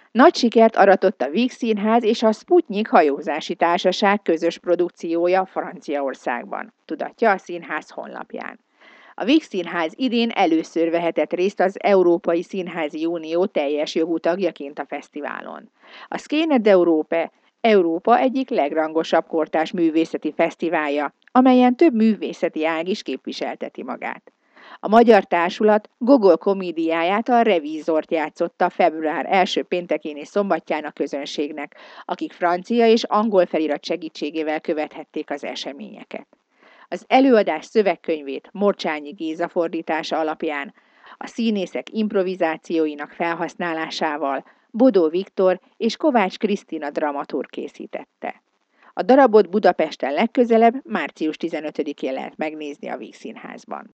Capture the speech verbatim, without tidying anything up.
Nagy sikert aratott a Víg Színház és a Sputnik hajózási társaság közös produkciója Franciaországban, tudatja a színház honlapján. A Víg Színház idén először vehetett részt az Európai Színházi Unió teljes jogú tagjaként a fesztiválon. A Scene d'Europe Európa egyik legrangosabb kortárs művészeti fesztiválja, amelyen több művészeti ág is képviselteti magát. A magyar társulat Gogol komédiáját, a Revízort játszotta február első péntekén és szombatján a közönségnek, akik francia és angol felirat segítségével követhették az eseményeket. Az előadás szövegkönyvét Morcsányi Géza fordítása alapján, a színészek improvizációinak felhasználásával Bodó Viktor és Kovács Krisztina dramaturg készítette. A darabot Budapesten legközelebb, március tizenötödikén lehet megnézni a Vígszínházban.